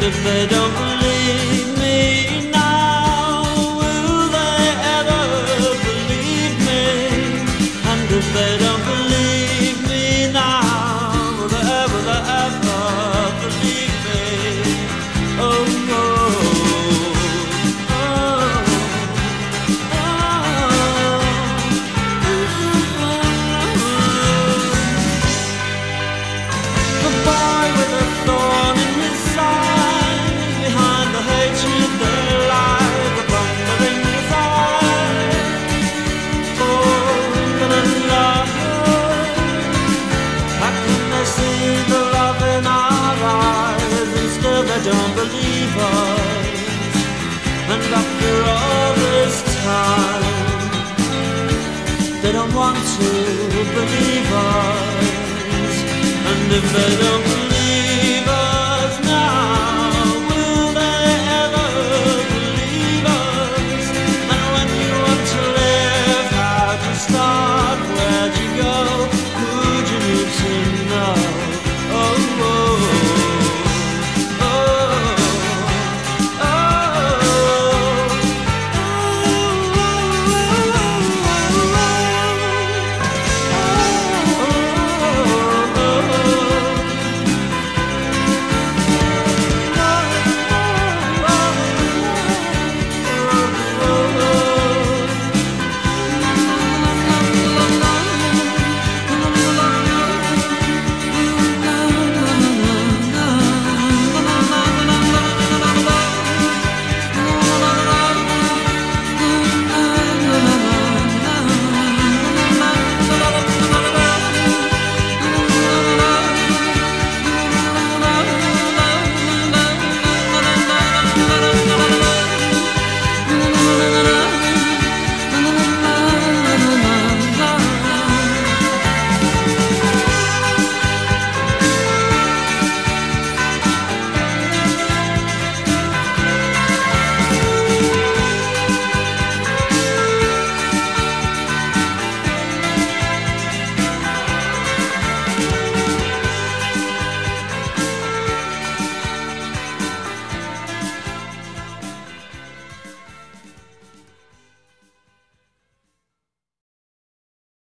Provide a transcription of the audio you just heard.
if they don't believe me now, will they ever believe me? And if they don't believe me now, will they ever believe me? Oh no. They don't believe us, and after all this time, they don't want to believe us, and if they don't